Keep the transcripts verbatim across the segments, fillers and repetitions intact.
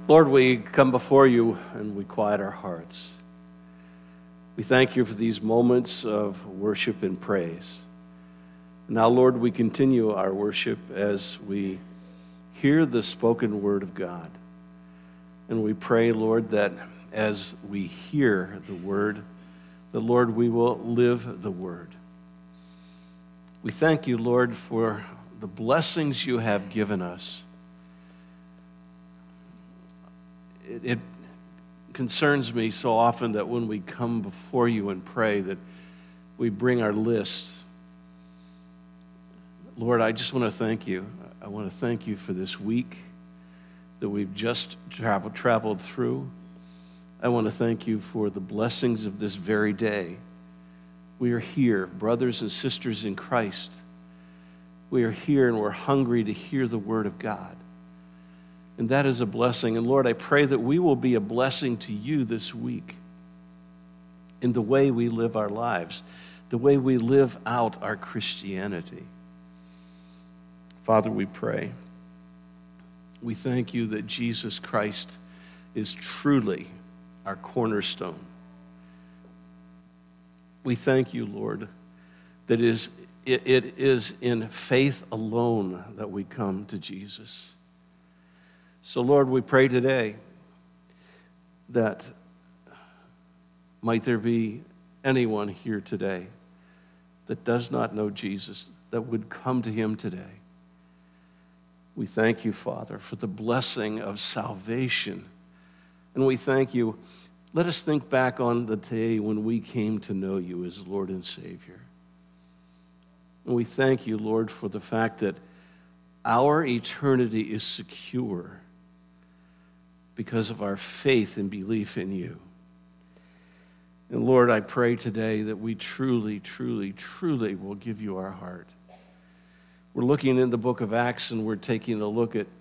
Lord, we come before you and we quiet our hearts. We thank you for these moments of worship and praise. Now, Lord, we continue our worship as we hear the spoken word of God. And we pray, Lord, that as we hear the word, that, Lord, we will live the word. We thank you, Lord, for the blessings you have given us. It, it concerns me so often that when we come before you and pray that we bring our lists. Lord, I just want to thank you. I want to thank you for this week that we've just traveled, traveled through. I want to thank you for the blessings of this very day. We are here, brothers and sisters in Christ. We are here and we're hungry to hear the word of God. And that is a blessing. And Lord, I pray that we will be a blessing to you this week in the way we live our lives, the way we live out our Christianity. Father, we pray. We thank you that Jesus Christ is truly our cornerstone. We thank you, Lord, that is, it, it is in faith alone that we come to Jesus. So, Lord, we pray today that might there be anyone here today that does not know Jesus, that would come to him today. We thank you, Father, for the blessing of salvation. And we thank you. Let us think back on the day when we came to know you as Lord and Savior. And we thank you, Lord, for the fact that our eternity is secure because of our faith and belief in you. And Lord, I pray today that we truly, truly, truly will give you our heart. We're looking in the book of Acts and we're taking a look at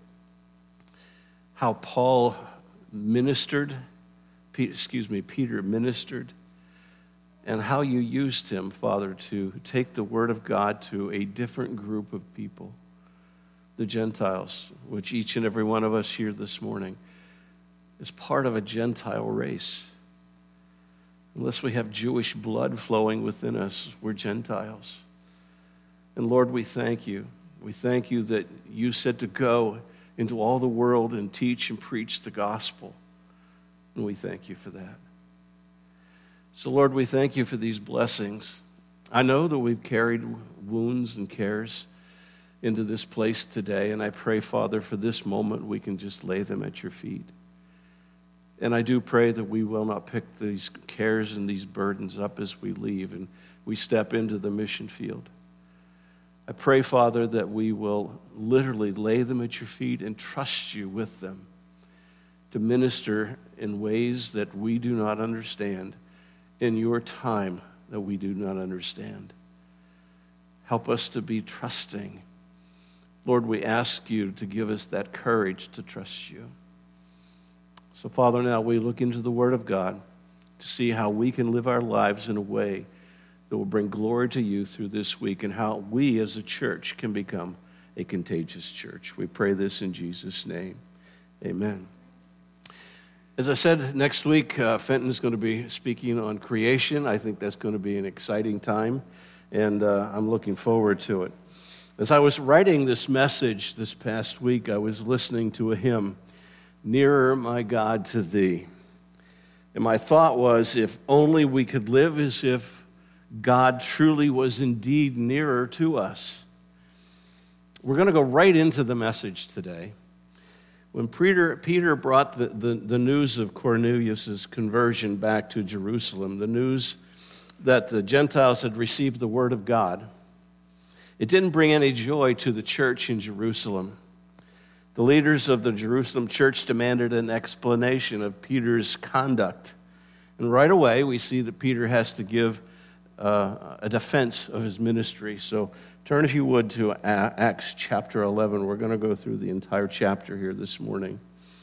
how Paul ministered, excuse me, Peter ministered, and how you used him, Father, to take the word of God to a different group of people, the Gentiles, which each and every one of us here this morning is part of a Gentile race. Unless we have Jewish blood flowing within us, we're Gentiles. And Lord, we thank you. We thank you that you said to go into all the world and teach and preach the gospel. And we thank you for that. So Lord, we thank you for these blessings. I know that we've carried wounds and cares into this place today, and I pray, Father, for this moment we can just lay them at your feet. And I do pray that we will not pick these cares and these burdens up as we leave and we step into the mission field. I pray, Father, that we will literally lay them at your feet and trust you with them to minister in ways that we do not understand in your time that we do not understand. Help us to be trusting. Lord, we ask you to give us that courage to trust you. So, Father, now we look into the Word of God to see how we can live our lives in a way that will bring glory to you through this week and how we as a church can become a contagious church. We pray this in Jesus' name. Amen. As I said, next week, uh, Fenton is going to be speaking on creation. I think that's going to be an exciting time, and uh, I'm looking forward to it. As I was writing this message this past week, I was listening to a hymn, Nearer, My God, to Thee. And my thought was, if only we could live as if God truly was indeed nearer to us. We're going to go right into the message today. When Peter, Peter brought the, the, the news of Cornelius' conversion back to Jerusalem, the news that the Gentiles had received the word of God, it didn't bring any joy to the church in Jerusalem. The leaders of the Jerusalem church demanded an explanation of Peter's conduct. And right away, we see that Peter has to give uh, a defense of his ministry. So turn, if you would, to Acts chapter eleven. We're going to go through the entire chapter here this morning.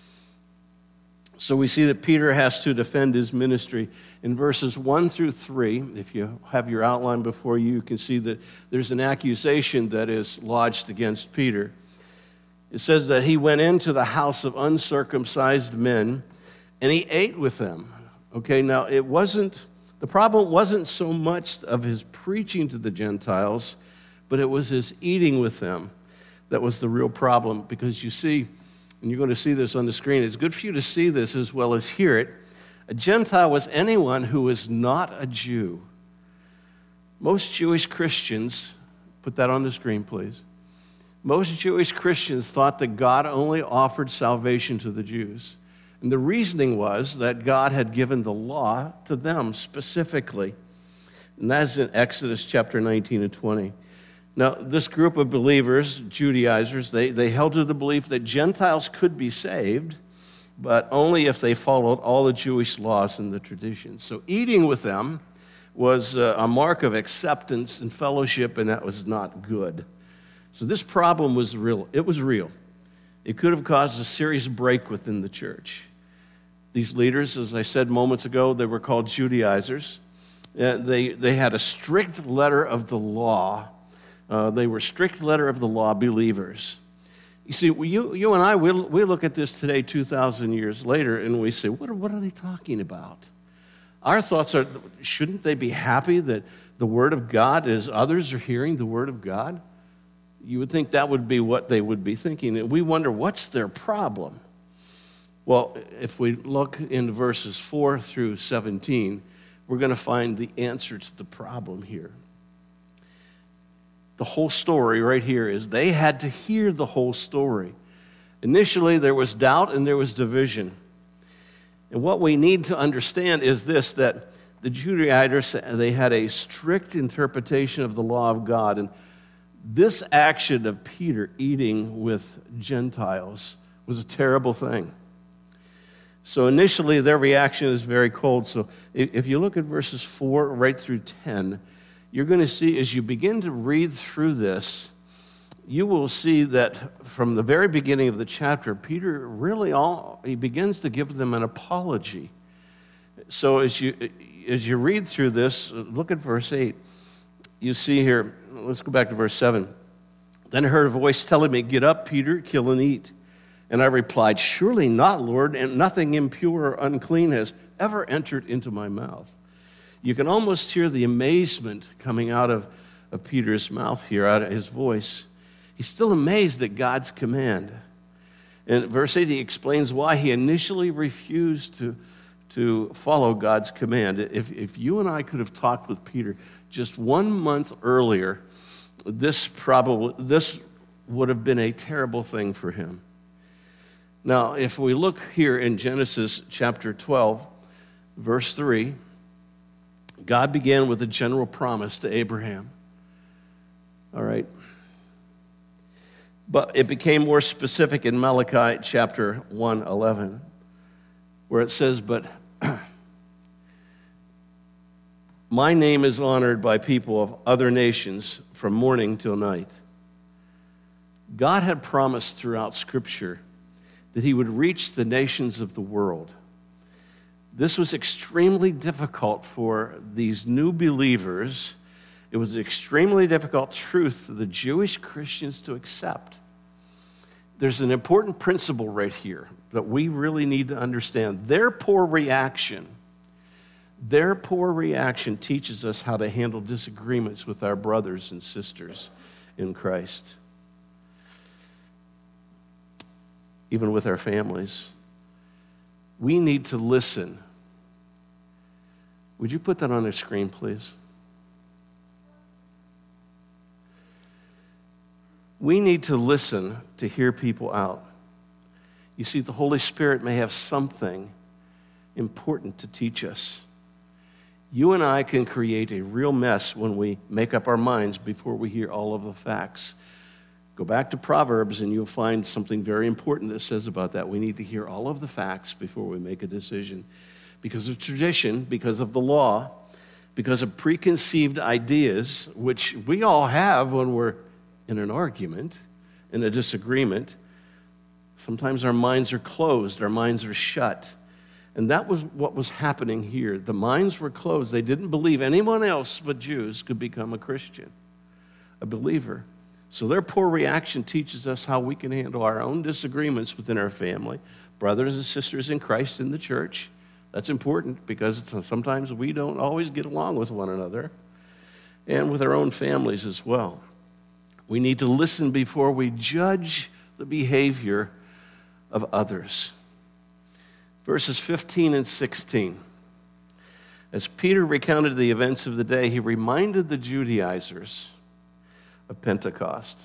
So we see that Peter has to defend his ministry. In verses one through three, if you have your outline before you, you can see that there's an accusation that is lodged against Peter. It says that he went into the house of uncircumcised men and he ate with them. Okay, now it wasn't, the problem wasn't so much of his preaching to the Gentiles, but it was his eating with them that was the real problem. Because you see, and you're going to see this on the screen, it's good for you to see this as well as hear it. A Gentile was anyone who was not a Jew. Most Jewish Christians, put that on the screen, please. Most Jewish Christians thought that God only offered salvation to the Jews. And the reasoning was that God had given the law to them specifically. And that's in Exodus chapter nineteen and twenty. Now, this group of believers, Judaizers, they, they held to the belief that Gentiles could be saved, but only if they followed all the Jewish laws and the traditions. So eating with them was a mark of acceptance and fellowship, and that was not good. So this problem was real. It was real. It could have caused a serious break within the church. These leaders, as I said moments ago, they were called Judaizers. Uh, they, they had a strict letter of the law. Uh, they were strict letter of the law believers. You see, you, you and I, we, we look at this today two thousand years later, and we say, what are, what are they talking about? Our thoughts are, shouldn't they be happy that the Word of God, as others are hearing the Word of God? You would think that would be what they would be thinking. And we wonder, what's their problem? Well, if we look in verses four through seventeen, we're going to find the answer to the problem here. The whole story right here is they had to hear the whole story. Initially, there was doubt and there was division. And what we need to understand is this, that the Judaizers, they had a strict interpretation of the law of God. And this action of Peter eating with Gentiles was a terrible thing. So initially, their reaction is very cold. So if you look at verses four right through ten, you're going to see as you begin to read through this, you will see that from the very beginning of the chapter, Peter really all, he begins to give them an apology. So as you as you read through this, look at verse eight. You see here, let's go back to verse seven. Then I heard a voice telling me, "Get up, Peter, kill and eat." And I replied, "Surely not, Lord, and nothing impure or unclean has ever entered into my mouth." You can almost hear the amazement coming out of, of Peter's mouth here, out of his voice. He's still amazed at God's command. And verse eight, he explains why he initially refused to, to follow God's command. If, if you and I could have talked with Peter just one month earlier, this probably this would have been a terrible thing for him. Now, if we look here in Genesis chapter twelve, verse three, God began with a general promise to Abraham. All right. But it became more specific in Malachi chapter one eleven, where it says, "But my name is honored by people of other nations from morning till night." God had promised throughout Scripture that he would reach the nations of the world. This was extremely difficult for these new believers. It was an extremely difficult truth for the Jewish Christians to accept. There's an important principle right here that we really need to understand. Their poor reaction, their poor reaction teaches us how to handle disagreements with our brothers and sisters in Christ, even with our families. We need to listen. Would you put that on the screen, please? We need to listen to hear people out. You see, the Holy Spirit may have something important to teach us. You and I can create a real mess when we make up our minds before we hear all of the facts. Go back to Proverbs and you'll find something very important that says about that. We need to hear all of the facts before we make a decision. Because of tradition, because of the law, because of preconceived ideas, which we all have when we're in an argument, in a disagreement. Sometimes our minds are closed, our minds are shut. And that was what was happening here. The minds were closed. They didn't believe anyone else but Jews could become a Christian, a believer. So their poor reaction teaches us how we can handle our own disagreements within our family, brothers and sisters in Christ in the church. That's important because sometimes we don't always get along with one another, and with our own families as well. We need to listen before we judge the behavior of others. Verses fifteen and sixteen. As Peter recounted the events of the day, he reminded the Judaizers of Pentecost.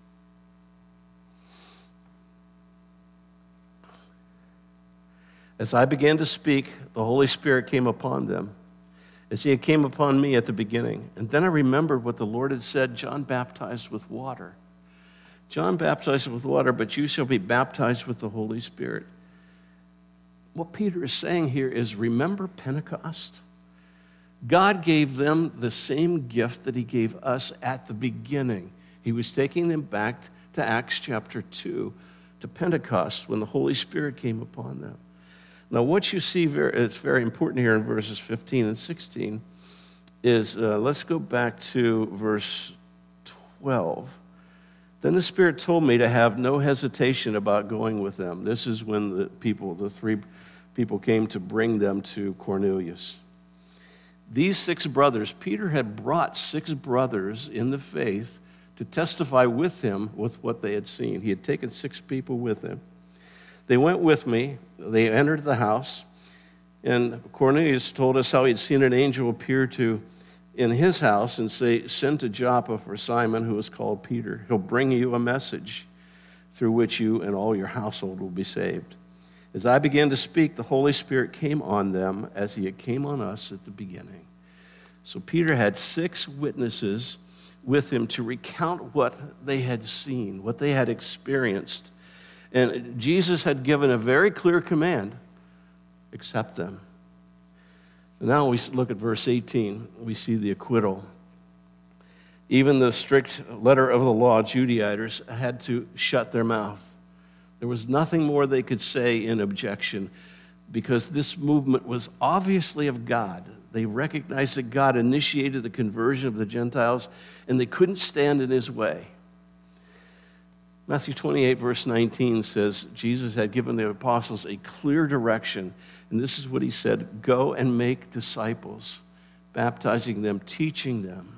As I began to speak, the Holy Spirit came upon them, as he came upon me at the beginning. And then I remembered what the Lord had said, John baptized with water. John baptized with water, but you shall be baptized with the Holy Spirit. What Peter is saying here is, remember Pentecost? God gave them the same gift that he gave us at the beginning. He was taking them back to Acts chapter two, to Pentecost, when the Holy Spirit came upon them. Now, what you see, very, it's very important here in verses fifteen and sixteen, is, uh, let's go back to verse twelve. Then the Spirit told me to have no hesitation about going with them. This is when the people, the three people came to bring them to Cornelius. These six brothers, Peter had brought six brothers in the faith to testify with him with what they had seen. He had taken six people with him. They went with me. They entered the house, and Cornelius told us how he'd seen an angel appear to in his house and say, send to Joppa for Simon, who is called Peter. He'll bring you a message through which you and all your household will be saved. As I began to speak, the Holy Spirit came on them as he had came on us at the beginning. So Peter had six witnesses with him to recount what they had seen, what they had experienced. And Jesus had given a very clear command, accept them. And now we look at verse eighteen. We see the acquittal. Even the strict letter of the law, Judaizers had to shut their mouth. There was nothing more they could say in objection, because this movement was obviously of God. They recognized that God initiated the conversion of the Gentiles, and they couldn't stand in his way. Matthew twenty-eight, verse nineteen says, Jesus had given the apostles a clear direction, and this is what he said, go and make disciples, baptizing them, teaching them.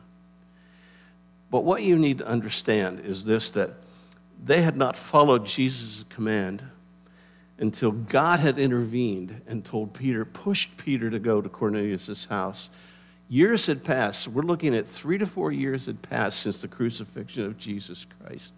But what you need to understand is this, that they had not followed Jesus' command until God had intervened and told Peter, pushed Peter to go to Cornelius' house. Years had passed. We're looking at three to four years had passed since the crucifixion of Jesus Christ.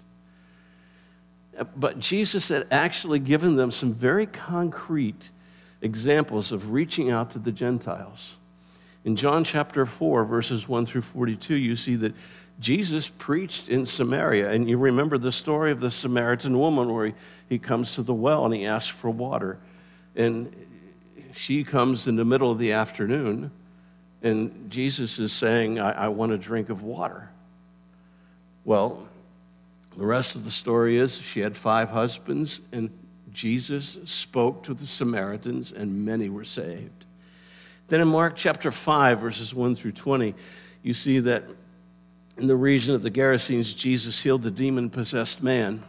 But Jesus had actually given them some very concrete examples of reaching out to the Gentiles. In John chapter four, verses one through forty-two, you see that Jesus preached in Samaria, and you remember the story of the Samaritan woman where he, he comes to the well and he asks for water. And she comes in the middle of the afternoon, and Jesus is saying, I, I want a drink of water. Well, the rest of the story is she had five husbands, and Jesus spoke to the Samaritans, and many were saved. Then in Mark chapter five, verses one through twenty, you see that in the region of the Gerasenes, Jesus healed a demon-possessed man.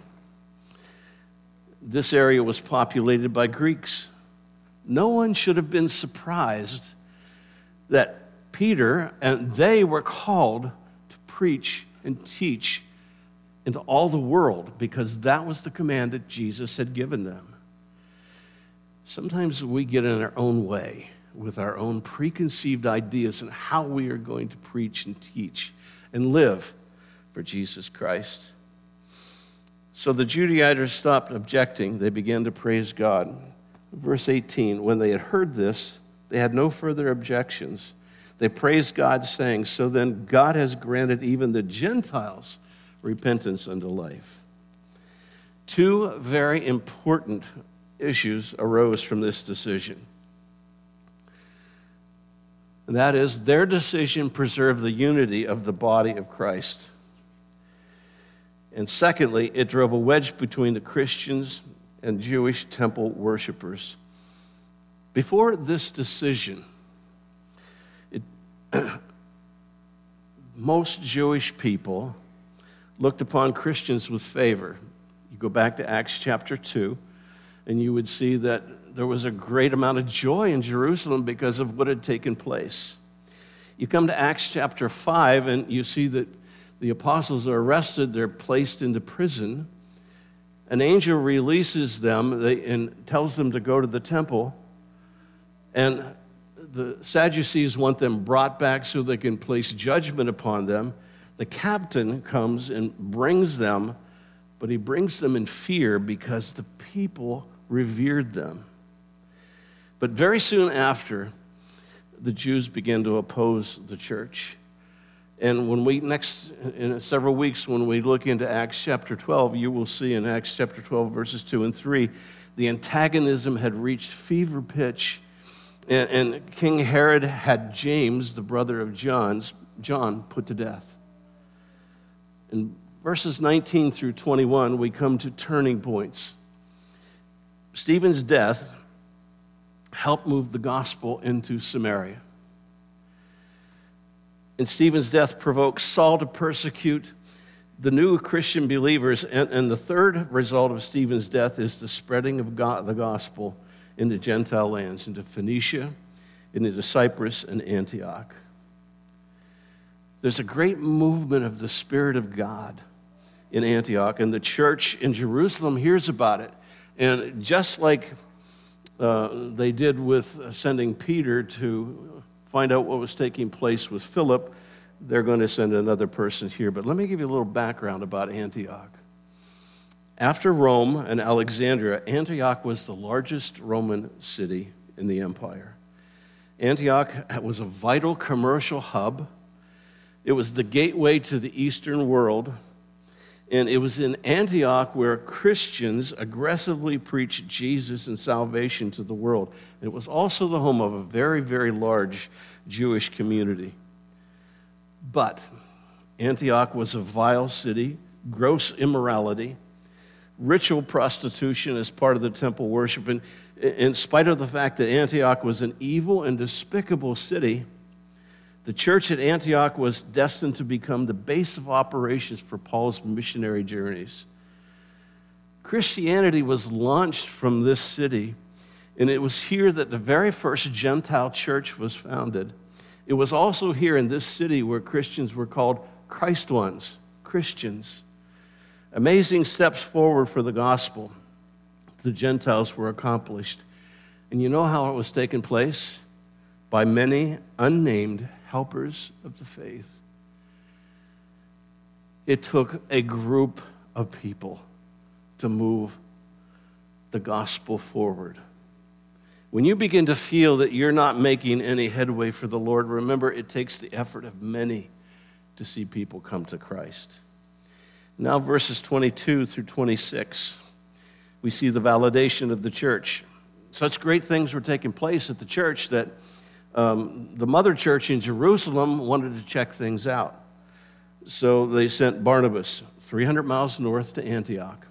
This area was populated by Greeks. No one should have been surprised that Peter and they were called to preach and teach into all the world, because that was the command that Jesus had given them. Sometimes we get in our own way with our own preconceived ideas and how we are going to preach and teach and live for Jesus Christ. So the Judaizers stopped objecting. They began to praise God. Verse eighteen, when they had heard this, they had no further objections. They praised God, saying, so then God has granted even the Gentiles repentance unto life. Two very important issues arose from this decision. And that is, their decision preserved the unity of the body of Christ. And secondly, it drove a wedge between the Christians and Jewish temple worshipers. Before this decision, it, most Jewish people looked upon Christians with favor. You go back to Acts chapter two, and you would see that there was a great amount of joy in Jerusalem because of what had taken place. You come to Acts chapter five, and you see that the apostles are arrested. They're placed into prison. An angel releases them and tells them to go to the temple, and the Sadducees want them brought back so they can place judgment upon them. The captain comes and brings them, but he brings them in fear because the people revered them. But very soon after, the Jews began to oppose the church. And when we next, in several weeks, when we look into Acts chapter twelve, you will see in Acts chapter twelve, verses two and three, the antagonism had reached fever pitch. And, and King Herod had James, the brother of John's, John, put to death. In verses nineteen through twenty-one, we come to turning points. Stephen's death helped move the gospel into Samaria. And Stephen's death provoked Saul to persecute the new Christian believers. And, and the third result of Stephen's death is the spreading of God, the gospel into Gentile lands, into Phoenicia, into Cyprus, and Antioch. There's a great movement of the Spirit of God in Antioch, and the church in Jerusalem hears about it. And just like uh, they did with sending Peter to find out what was taking place with Philip, they're going to send another person here. But let me give you a little background about Antioch. After Rome and Alexandria, Antioch was the largest Roman city in the empire. Antioch was a vital commercial hub. It was the gateway to the Eastern world. And it was in Antioch where Christians aggressively preached Jesus and salvation to the world. It was also the home of a very, very large Jewish community. But Antioch was a vile city, gross immorality, ritual prostitution as part of the temple worship. And in spite of the fact that Antioch was an evil and despicable city, the church at Antioch was destined to become the base of operations for Paul's missionary journeys. Christianity was launched from this city, and it was here that the very first Gentile church was founded. It was also here in this city where Christians were called Christ ones, Christians. Amazing steps forward for the gospel. The Gentiles were accomplished. And you know how it was taking place? By many unnamed helpers of the faith. It took a group of people to move the gospel forward. When you begin to feel that you're not making any headway for the Lord, remember it takes the effort of many to see people come to Christ. Now verses twenty-two through twenty-six, we see the validation of the church. Such great things were taking place at the church that um, the mother church in Jerusalem wanted to check things out. So they sent Barnabas three hundred miles north to Antioch.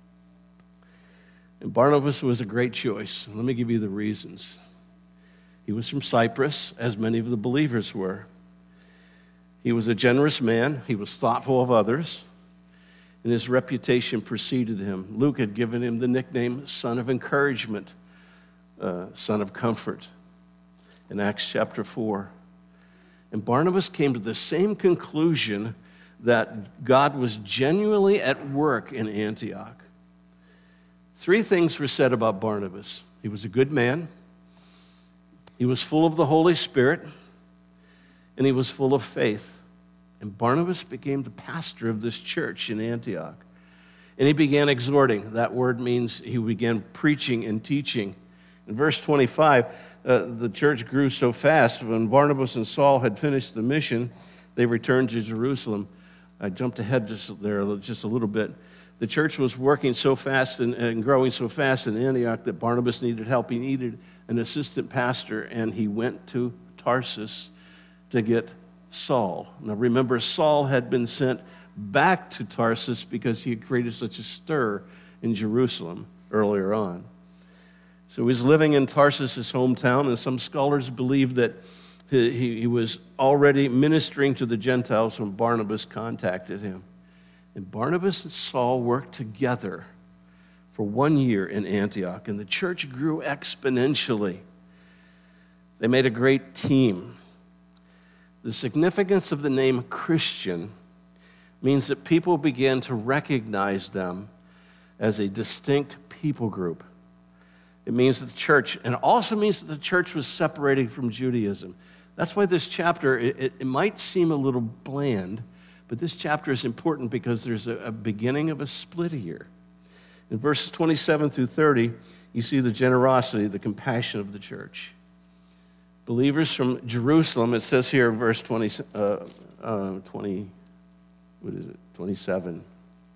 And Barnabas was a great choice. Let me give you the reasons. He was from Cyprus, as many of the believers were. He was a generous man. He was thoughtful of others. And his reputation preceded him. Luke had given him the nickname Son of Encouragement, uh, Son of Comfort, in Acts chapter four. And Barnabas came to the same conclusion that God was genuinely at work in Antioch. Three things were said about Barnabas. He was a good man, he was full of the Holy Spirit, and he was full of faith. And Barnabas became the pastor of this church in Antioch. And he began exhorting. That word means he began preaching and teaching. In verse twenty-five, uh, the church grew so fast. When Barnabas and Saul had finished the mission, they returned to Jerusalem. I jumped ahead just there just a little bit. The church was working so fast and, and growing so fast in Antioch that Barnabas needed help. He needed an assistant pastor, and he went to Tarsus to get Saul. Now remember, Saul had been sent back to Tarsus because he had created such a stir in Jerusalem earlier on. So he was living in Tarsus, his hometown, and some scholars believe that he, he was already ministering to the Gentiles when Barnabas contacted him. And Barnabas and Saul worked together for one year in Antioch, and the church grew exponentially. They made a great team. The significance of the name Christian means that people began to recognize them as a distinct people group. It means that the church, and it also means that the church was separating from Judaism. That's why this chapter, it, it, it might seem a little bland, but this chapter is important because there's a, a beginning of a split here. In verses twenty-seven through thirty, you see the generosity, the compassion of the church. Believers from Jerusalem, it says here in verse twenty, uh, uh, twenty, what is it, twenty-seven.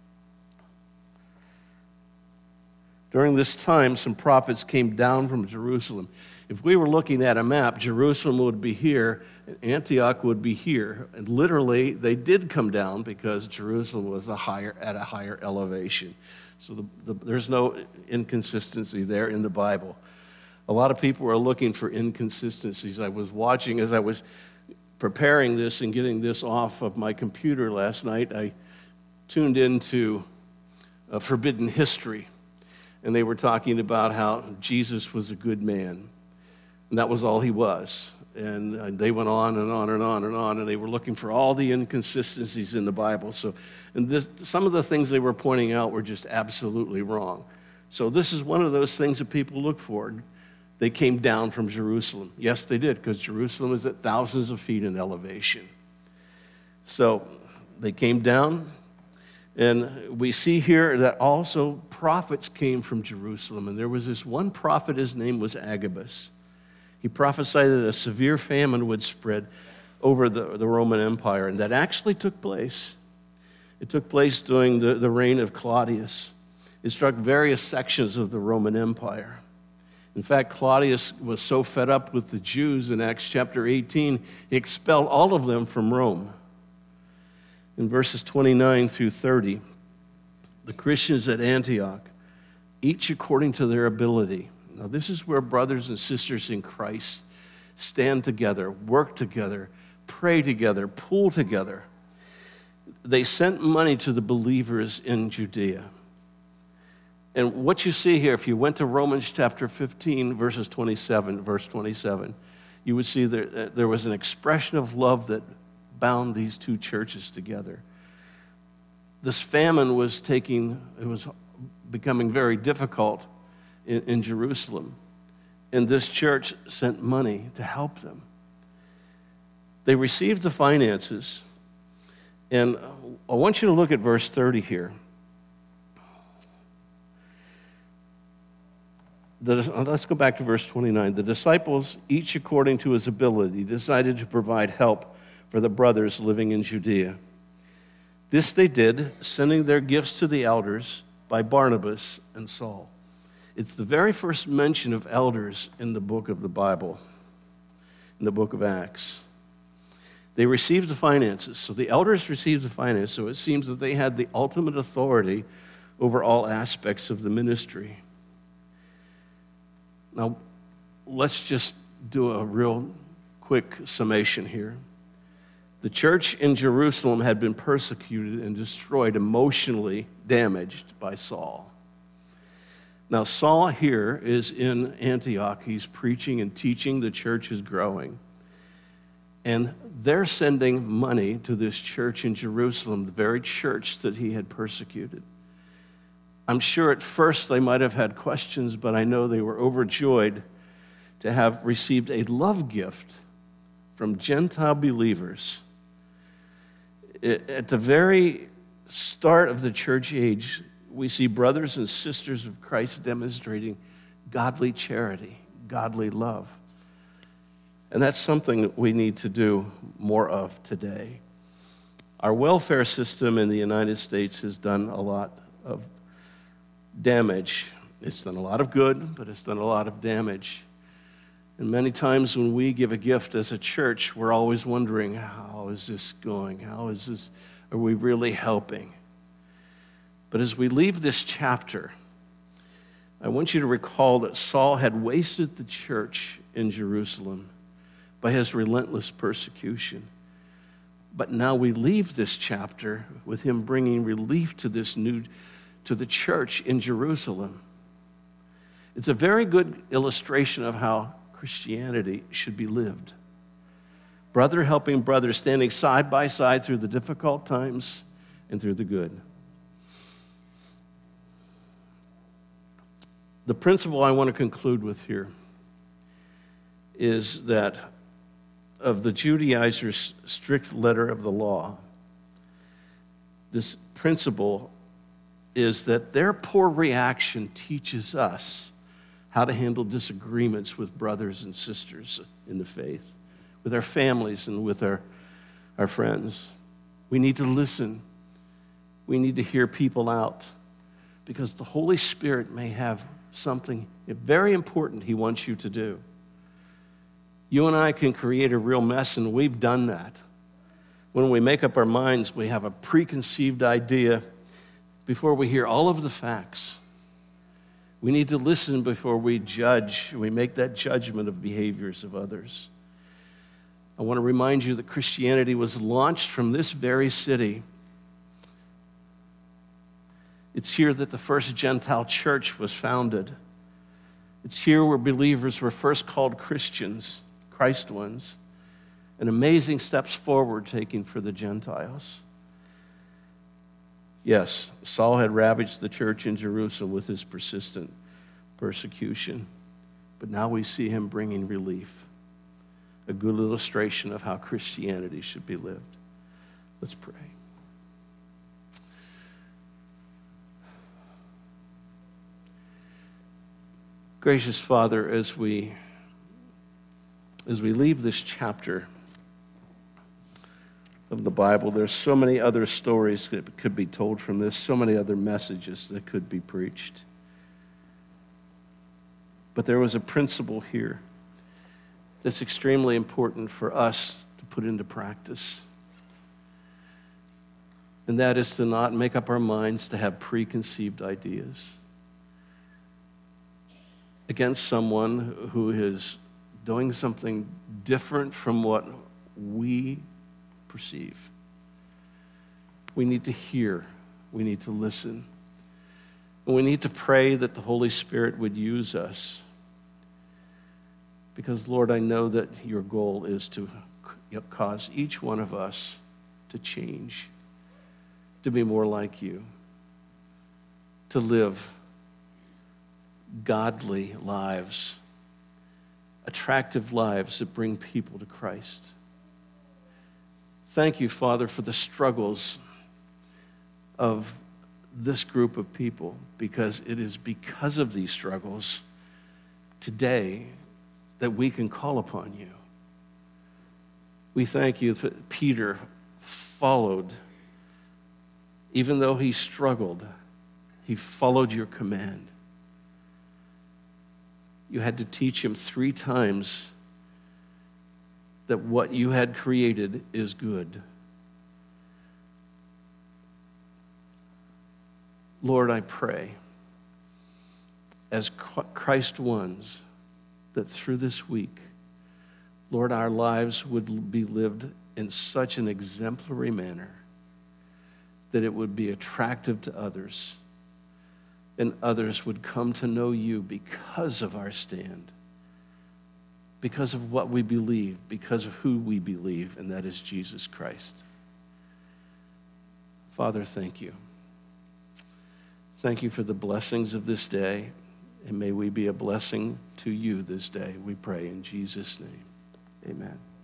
During this time, some prophets came down from Jerusalem. If we were looking at a map, Jerusalem would be here, and Antioch would be here. And literally, they did come down because Jerusalem was a higher, at a higher elevation. So the, the, there's no inconsistency there in the Bible. A lot of people are looking for inconsistencies. I was watching as I was preparing this and getting this off of my computer last night. I tuned into uh, Forbidden History, and they were talking about how Jesus was a good man, and that was all he was. And uh, they went on and on and on and on, and they were looking for all the inconsistencies in the Bible. So, and this, some of the things they were pointing out were just absolutely wrong. So this is one of those things that people look for. They came down from Jerusalem. Yes, they did, because Jerusalem is at thousands of feet in elevation. So they came down, and we see here that also prophets came from Jerusalem. And there was this one prophet, his name was Agabus. He prophesied that a severe famine would spread over the, the Roman Empire, and that actually took place. It took place during the, the reign of Claudius. It struck various sections of the Roman Empire. In fact, Claudius was so fed up with the Jews in Acts chapter eighteen, he expelled all of them from Rome. In verses twenty-nine through thirty, the Christians at Antioch, each according to their ability. Now, this is where brothers and sisters in Christ stand together, work together, pray together, pull together. They sent money to the believers in Judea. And what you see here, if you went to Romans chapter fifteen, verses twenty-seven, verse twenty-seven, you would see that there was an expression of love that bound these two churches together. This famine was taking, it was becoming very difficult in, in Jerusalem. And this church sent money to help them. They received the finances. And I want you to look at verse thirty here. The, let's go back to verse twenty-nine. The disciples, each according to his ability, decided to provide help for the brothers living in Judea. This they did, sending their gifts to the elders by Barnabas and Saul. It's the very first mention of elders in the book of the Bible, in the book of Acts. They received the finances. So the elders received the finances, so it seems that they had the ultimate authority over all aspects of the ministry. Now, let's just do a real quick summation here. The church in Jerusalem had been persecuted and destroyed, emotionally damaged by Saul. Now, Saul here is in Antioch. He's preaching and teaching. The church is growing. And they're sending money to this church in Jerusalem, the very church that he had persecuted. I'm sure at first they might have had questions, but I know they were overjoyed to have received a love gift from Gentile believers. At the very start of the church age, we see brothers and sisters of Christ demonstrating godly charity, godly love. And that's something that we need to do more of today. Our welfare system in the United States has done a lot of damage. It's done a lot of good, but it's done a lot of damage. And many times when we give a gift as a church, we're always wondering, how is this going? How is this, are we really helping? But as we leave this chapter, I want you to recall that Saul had wasted the church in Jerusalem by his relentless persecution. But now we leave this chapter with him bringing relief to this new, to the church in Jerusalem. It's a very good illustration of how Christianity should be lived. Brother helping brother, standing side by side through the difficult times and through the good. The principle I want to conclude with here is that of the Judaizers' strict letter of the law, this principle is that their poor reaction teaches us how to handle disagreements with brothers and sisters in the faith, with our families and with our, our friends. We need to listen. We need to hear people out because the Holy Spirit may have something very important he wants you to do. You and I can create a real mess, and we've done that. When we make up our minds, we have a preconceived idea before we hear all of the facts. We need to listen before we judge. We make that judgment of behaviors of others. I want to remind you that Christianity was launched from this very city. It's here that the first Gentile church was founded. It's here where believers were first called Christians, Christ ones, and amazing steps forward taken for the Gentiles. Yes, Saul had ravaged the church in Jerusalem with his persistent persecution, but now we see him bringing relief, a good illustration of how Christianity should be lived. Let's pray. Gracious Father, as we as we leave this chapter of the Bible, there's so many other stories that could be told from this, so many other messages that could be preached. But there was a principle here that's extremely important for us to put into practice. And that is to not make up our minds to have preconceived ideas against someone who is doing something different from what we perceive. We need to hear. We need to listen. And we need to pray that the Holy Spirit would use us. Because, Lord, I know that your goal is to cause each one of us to change, to be more like you, to live godly lives, attractive lives that bring people to Christ. Thank you, Father, for the struggles of this group of people, because it is because of these struggles today that we can call upon you. We thank you that Peter followed, even though he struggled, he followed your command. You had to teach him three times that what you had created is good. Lord, I pray, as Christ ones, that through this week, Lord, our lives would be lived in such an exemplary manner that it would be attractive to others, and others would come to know you because of our stand, because of what we believe, because of who we believe, and that is Jesus Christ. Father, thank you. Thank you for the blessings of this day, and may we be a blessing to you this day, we pray in Jesus' name. Amen.